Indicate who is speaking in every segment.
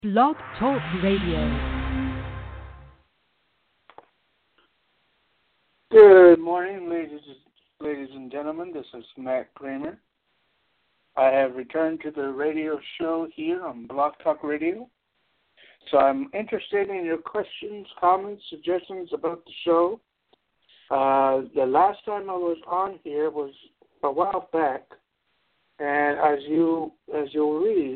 Speaker 1: Blog Talk Radio.
Speaker 2: Good morning, ladies and gentlemen. This is Matt Kramer. I have returned to the radio show here on Blog Talk Radio. So I'm interested in your questions, comments, suggestions about the show. The last time I was on here was a while back, and as you'll read,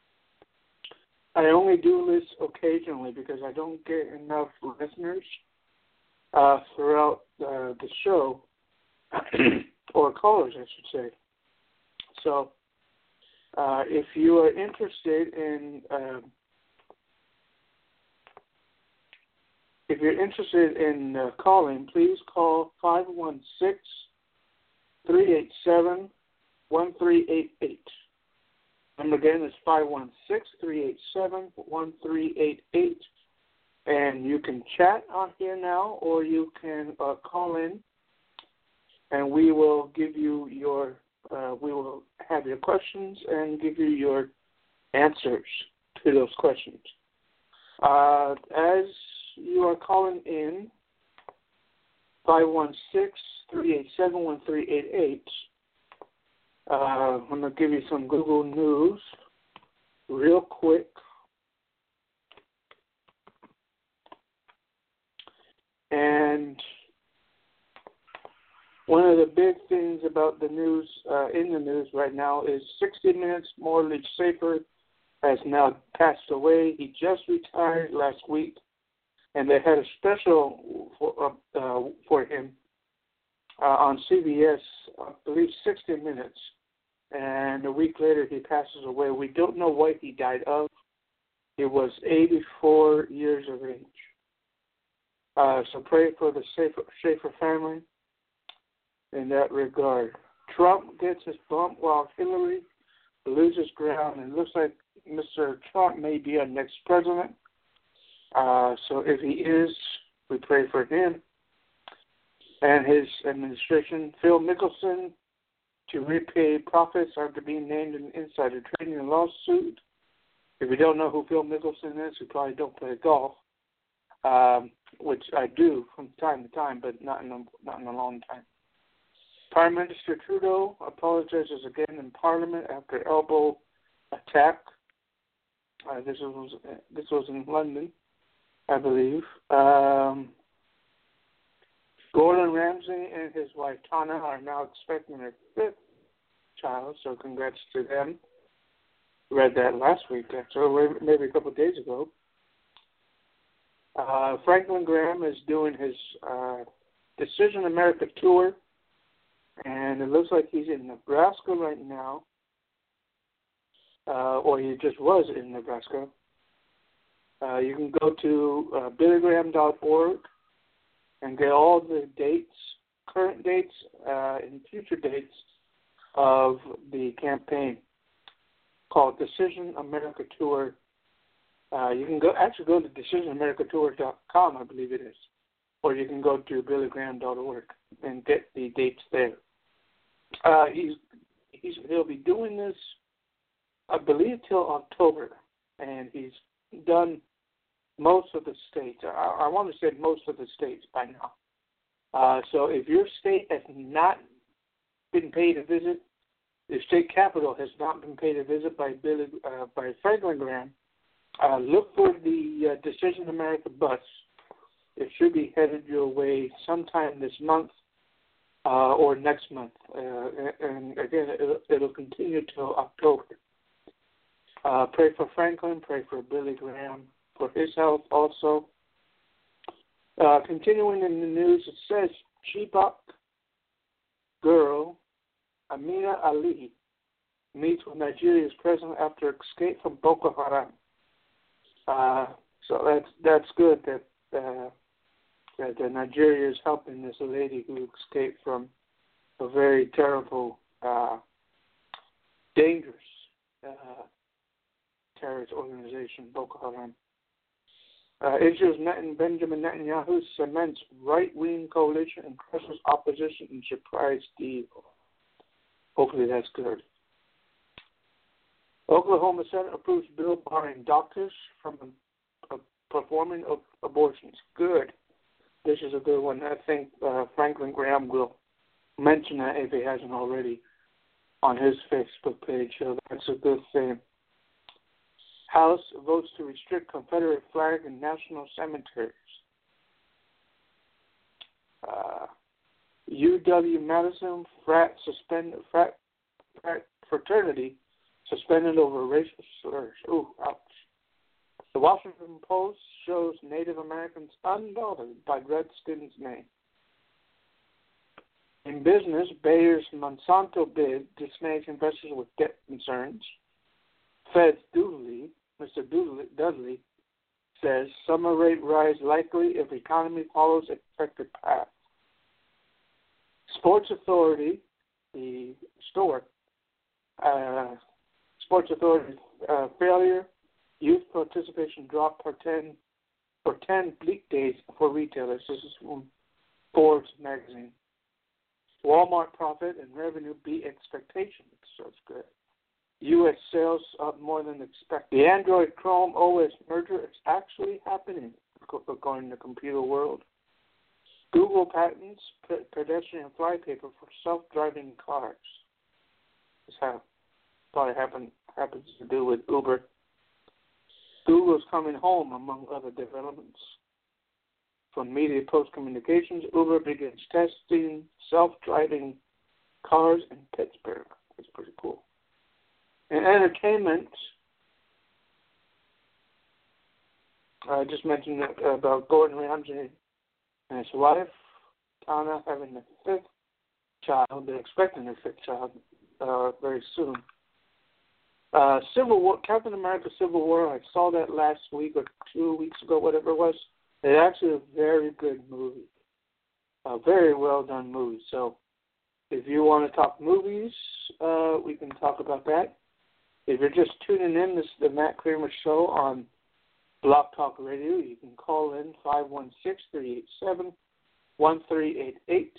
Speaker 2: I only do this occasionally because I don't get enough listeners throughout the show, or callers, I should say. So, if you are interested in calling, please call 516-387-1388. Number again is 516-387-1388. And you can chat on here now, or you can call in, and we will give you we will have your questions and give you your answers to those questions. As you are calling in, 516-387-1388, I'm going to give you some Google News real quick. And one of the big things about the news, in the news right now, is 60 Minutes Mortgage Safer has now passed away. He just retired last week, and they had a special for him on CBS, I believe 60 Minutes. And a week later, he passes away. We don't know what he died of. He was 84 years of age. So pray for the Schaefer family in that regard. Trump gets his bump while Hillary loses ground, and it looks like Mr. Trump may be our next president. So if he is, we pray for him and his administration. Phil Mickelson to repay profits after being named in insider trading lawsuit. If you don't know who Phil Mickelson is, you probably don't play golf. Which I do from time to time, but not in a long time. Prime Minister Trudeau apologizes again in Parliament after elbow attack. This was in London, I believe. Gordon Ramsay and his wife Tana are now expecting their 5th child, so congrats to them. Read that last week, actually, maybe a couple of days ago. Franklin Graham is doing his Decision America tour, and it looks like he's in Nebraska right now, or he just was in Nebraska. You can go to billygraham.org and get all the dates, current dates, and future dates of the campaign called Decision America Tour. You can go to DecisionAmericaTour.com, I believe it is, or you can go to billygraham.org and get the dates there. He'll be doing this, I believe, till October, and he's done most of the states. I want to say most of the states by now. So if your state has not been paid a visit, the state capital has not been paid a visit by Franklin Graham, look for the Decision America bus. It should be headed your way sometime this month or next month. And again, it'll continue till October. Pray for Franklin. Pray for Billy Graham for his health also. Continuing in the news, it says Chibok girl Amina Ali meets with Nigeria's president after escape from Boko Haram. So that's good that Nigeria is helping this lady who escaped from a very terrible, dangerous terrorist organization, Boko Haram. Israel's Benjamin Netanyahu cements right-wing coalition and crushes opposition in surprise deal. Hopefully that's good. Oklahoma Senate approves bill barring doctors from performing abortions. Good. This is a good one. I think Franklin Graham will mention that if he hasn't already on his Facebook page. So that's a good thing. House votes to restrict Confederate flag in national cemeteries. UW-Madison fraternity suspended over racial slurs. Ooh, ouch. The Washington Post shows Native Americans unbothered by Redskins' name. In business, Bayer's Monsanto bid dismays investors with debt concerns. Fed's Mr. Dudley, says summer rate rise likely if economy follows expected path. Sports Authority, the store, Sports Authority failure, youth participation dropped for 10 bleak days for retailers. This is from Forbes magazine. Walmart profit and revenue beat expectations, so it's good. U.S. sales up more than expected. The Android Chrome OS merger is actually happening, according to Computer World. Google patents pedestrian flypaper for self-driving cars. This probably happens to do with Uber. Google's coming home, among other developments. From Media Post Communications, Uber begins testing self-driving cars in Pittsburgh. That's pretty cool. In entertainment, I just mentioned about Gordon Ramsay and his wife, Tana, having the fifth child. They're expecting their fifth child very soon. Civil War, Captain America Civil War, I saw that last week or 2 weeks ago, whatever it was. It's actually a very good movie. A very well done movie. So if you want to talk movies, we can talk about that. If you're just tuning in, this is the Matt Kramer Show on Blog Talk Radio. You can call in 516-387-1388,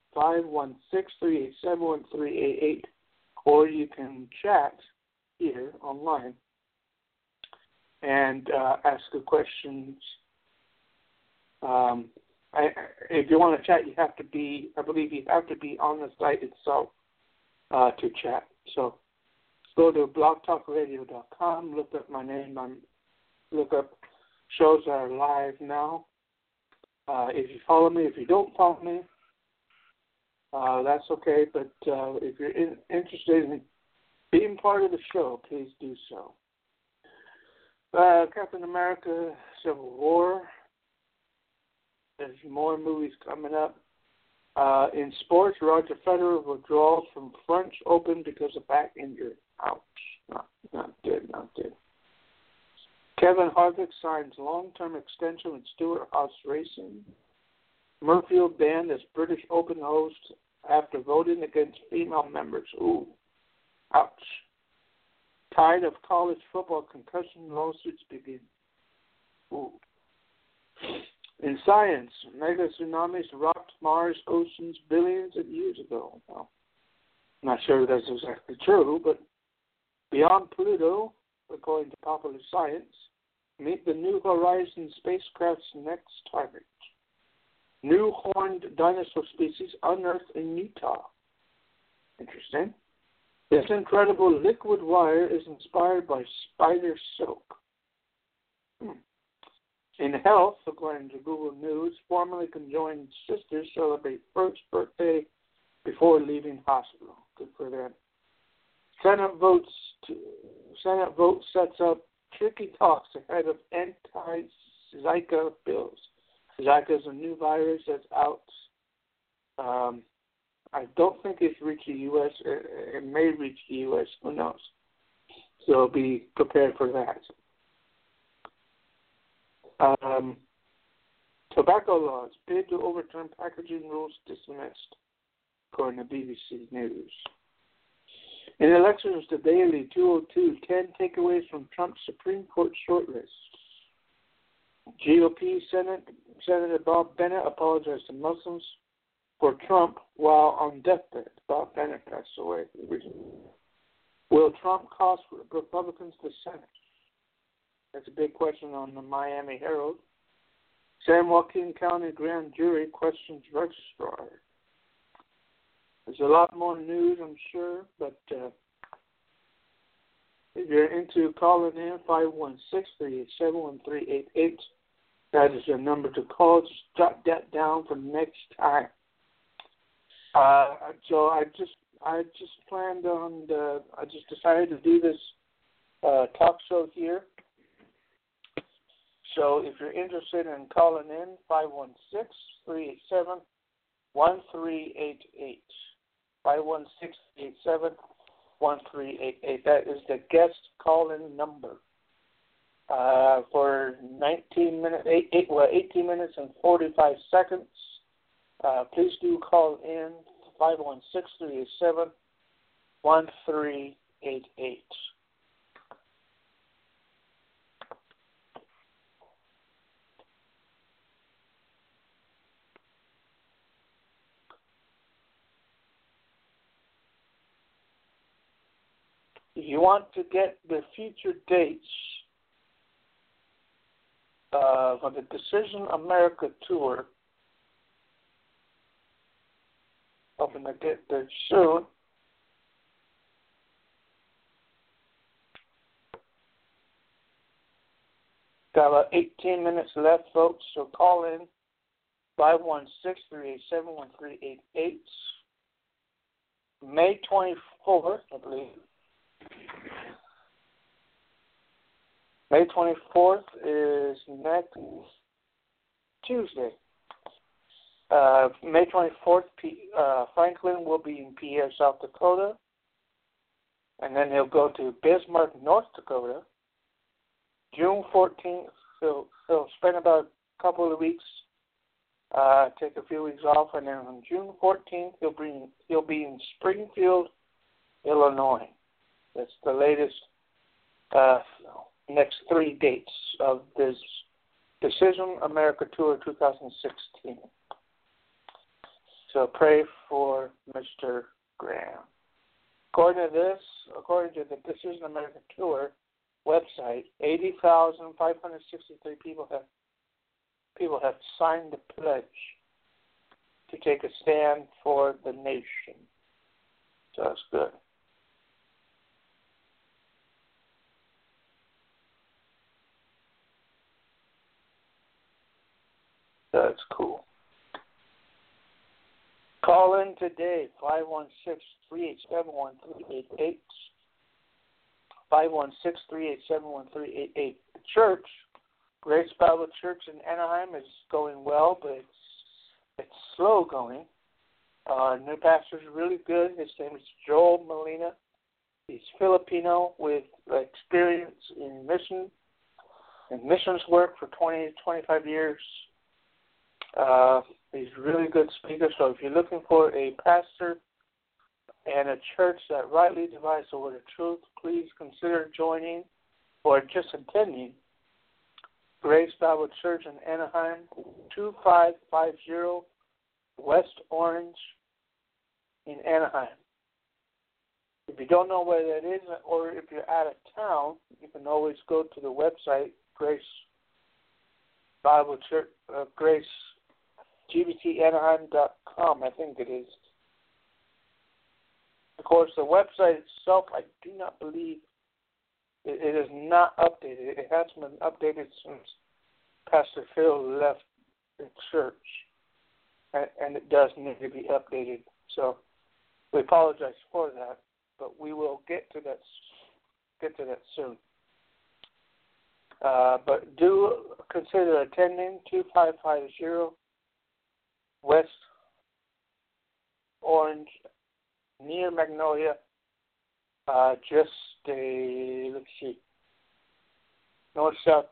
Speaker 2: 516-387-1388, or you can chat here online and ask the questions. If you want to chat, you have to be, I believe you have to be on the site itself to chat. So go to blogtalkradio.com, look up my name, look up shows that are live now. If you follow me, if you don't follow me, that's okay. But if you're interested in being part of the show, please do so. Captain America, Civil War. There's more movies coming up. In sports, Roger Federer withdraws from French Open because of back injury. Ouch. Not good. Kevin Harvick signs long-term extension with Stewart-Haas Racing. Murfield banned as British Open host after voting against female members. Ooh. Ouch. Tide of college football concussion lawsuits begin. Ooh. In science, mega tsunamis rocked Mars oceans billions of years ago. Well, I'm not sure that's exactly true, but beyond Pluto, according to Popular Science, meet the New Horizons spacecraft's next target. New horned dinosaur species unearthed in Utah. Interesting. This incredible liquid wire is inspired by spider silk. In health, according to Google News, formerly conjoined sisters celebrate first birthday before leaving hospital. Good for them. Senate vote sets up tricky talks ahead of anti-Zika bills. Zika is a new virus that's out. I don't think it's reached the U.S. It may reach the U.S. Who knows? So be prepared for that. Tobacco laws. Bid to overturn packaging rules dismissed, according to BBC News. In elections, the Daily 202, 10 takeaways from Trump's Supreme Court shortlist. GOP Senator Bob Bennett apologized to Muslims for Trump while on deathbed. Bob Bennett passed away recently. Will Trump cost Republicans the Senate? That's a big question on the Miami Herald. San Joaquin County grand jury questions registrar. There's a lot more news, I'm sure, but if you're into calling in, 516-387-1388. That is your number to call. Just jot that down for next time. So I just planned on I just decided to do this talk show here. So if you're interested in calling in, 516-387-1388. 516-387-1388. That is the guest call-in number. For 18 minutes and 45 seconds. Please do call in 516-387-1388. You want to get the future dates for the Decision America tour. Hoping to get there soon. Got about 18 minutes left, folks, so call in 516-387-1388. May 24th, I believe. May 24th is next Tuesday. May 24th, Franklin will be in Pierre, South Dakota. And then he'll go to Bismarck, North Dakota. June 14th, he'll spend about a couple of weeks, take a few weeks off. And then on June 14th, he'll be in Springfield, Illinois. That's the latest next 3 dates of this Decision America Tour 2016. So pray for Mr. Graham. According to the Decision America Tour website, 80,563 people have signed the pledge to take a stand for the nation. So that's good. That's cool. Call in today, 516-387-1388. 516-387-1388. The church, Grace Bible Church in Anaheim, is going well, but it's slow going. New pastor's really good. His name is Joel Molina. He's Filipino with experience in missions work for 20 to 25 years. He's a really good speaker, so if you're looking for a pastor and a church that rightly divides the word of truth, please consider joining or just attending Grace Bible Church in Anaheim, 2550 West Orange in Anaheim. If you don't know where that is, or if you're out of town, you can always go to the website, Grace Bible Church, GBTAnaheim.com, I think it is. Of course, the website itself, I do not believe it is not updated. It hasn't been updated since Pastor Phil left the church, and it does need to be updated. So we apologize for that, but we will get to that soon. But do consider attending 2550 West Orange, near Magnolia, just north-south,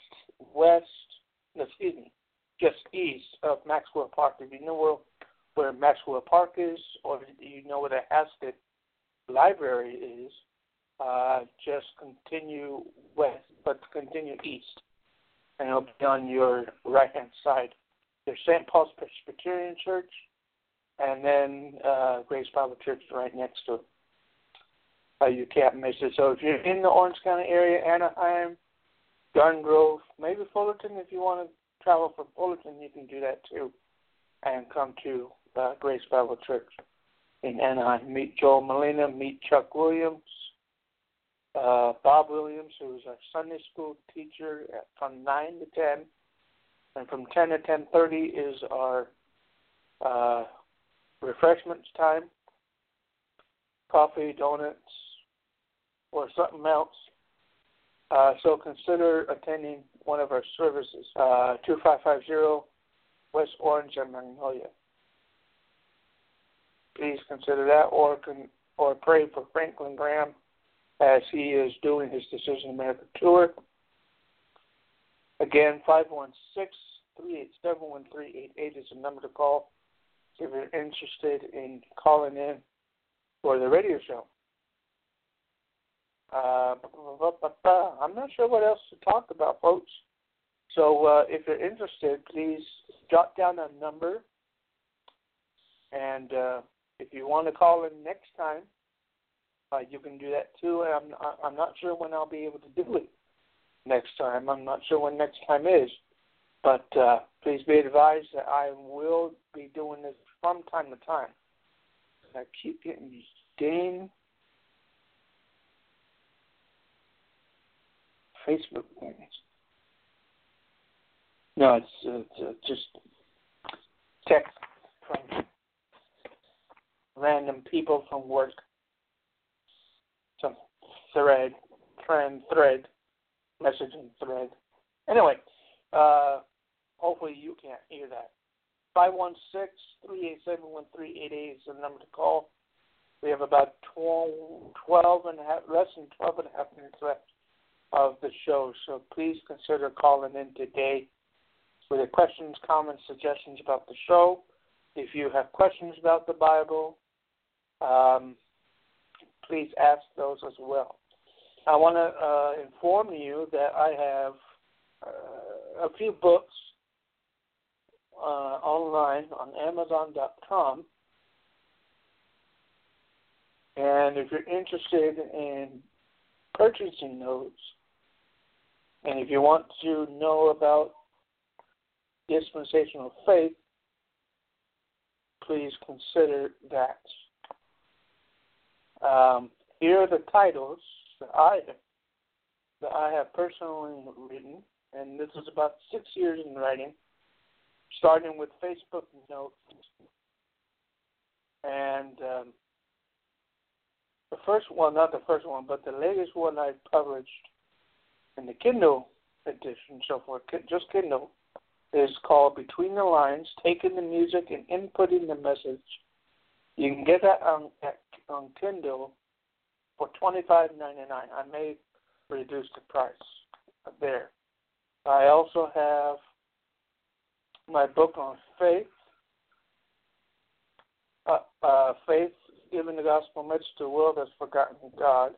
Speaker 2: just east of Maxwell Park. If you know where Maxwell Park is, or you know where the Haskett Library is, just continue west, but continue east, and it'll be on your right-hand side. There's St. Paul's Presbyterian Church, and then Grace Bible Church right next to it. You can't miss it. So if you're in the Orange County area, Anaheim, Garden Grove, maybe Fullerton, if you want to travel from Fullerton, you can do that too, and come to Grace Bible Church in Anaheim. Meet Joel Molina, meet Chuck Williams, Bob Williams, who is our Sunday school teacher from 9 to 10, and from 10 to 10:30 is our refreshments time, coffee, donuts, or something else. So consider attending one of our services, 2550 West Orange and Magnolia. Please consider that, or pray for Franklin Graham as he is doing his Decision America tour. Again, 516-387-1388 is the number to call if you're interested in calling in for the radio show. I'm not sure what else to talk about, folks. So if you're interested, please jot down a number. And if you want to call in next time, you can do that too. And I'm not sure when I'll be able to do it next time. I'm not sure when next time is. But please be advised that I will be doing this from time to time. I keep getting these dang Facebook things. No, it's just text from random people from work. Some thread, messaging thread. Anyway, hopefully you can't hear that. 516-387-1388 is the number to call. We have about 12 and a half, less than 12 and a half minutes left of the show, so please consider calling in today with your questions, comments, suggestions about the show. If you have questions about the Bible, please ask those as well. I want to inform you that I have a few books online on Amazon.com, and if you're interested in purchasing those, and if you want to know about dispensational faith, please consider that. Here are the titles that I have personally written, and this is about 6 years in writing, starting with Facebook notes. And the latest one I published in the Kindle edition, so for just Kindle, is called Between the Lines, Taking the Music and Inputting the Message. You can get that on Kindle for $25.99. I may reduce the price there. I also have my book on faith, Faith, Giving the Gospel Message to the World That's Forgotten God.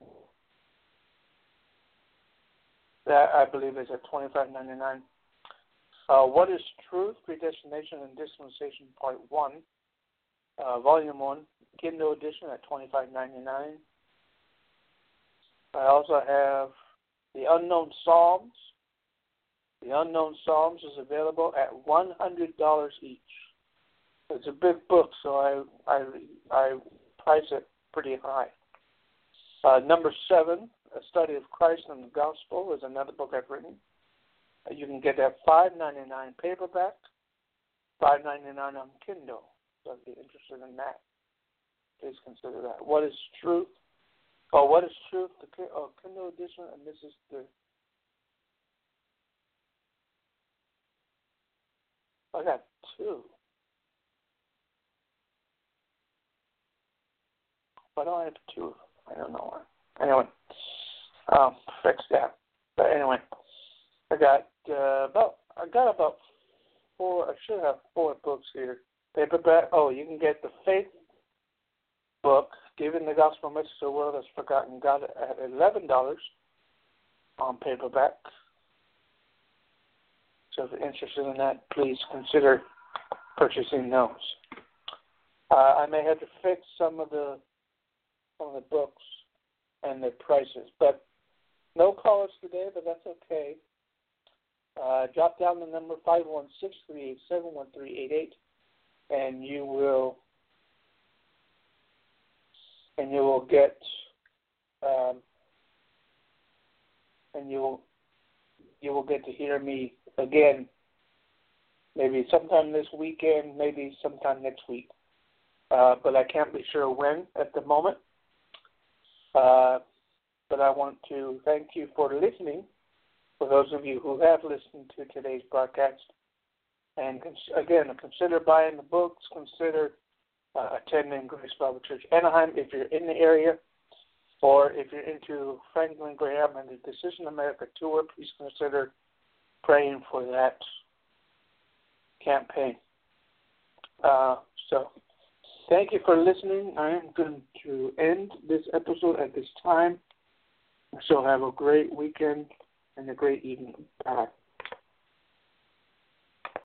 Speaker 2: That, I believe, is at $25.99. What is Truth, Predestination, and Dispensation, Part 1, Volume 1, Kindle edition at $25.99. I also have The Unknown Psalms. The Unknown Psalms is available at $100 each. It's a big book, so I price it pretty high. Number 7, A Study of Christ and the Gospel, is another book I've written. You can get that $5.99 paperback, $5.99 on Kindle. So if you're interested in that, please consider that. What is Truth? What is Truth? The Kindle edition, and this is I got 2. Why don't I have 2? I don't know why. Anyway, fix that. But anyway, I got about 4. I should have 4 books here. Paperback. You can get the Faith book, Giving the Gospel Message to the World That's Forgotten God, at $11 on paperback. So if you're interested in that, please consider purchasing those. I may have to fix some of the books and their prices. But no callers today, but that's okay. Drop down the number 516-387-1388, and you will get you will get to hear me again. Maybe sometime this weekend, maybe sometime next week. But I can't be sure when at the moment. But I want to thank you for listening, for those of you who have listened to today's broadcast. And again, consider buying the books. Consider attending Grace Bible Church Anaheim if you're in the area. Or if you're into Franklin Graham and the Decision America tour, please consider praying for that campaign. So thank you for listening. I am going to end this episode at this time. So have a great weekend and a great evening. Bye.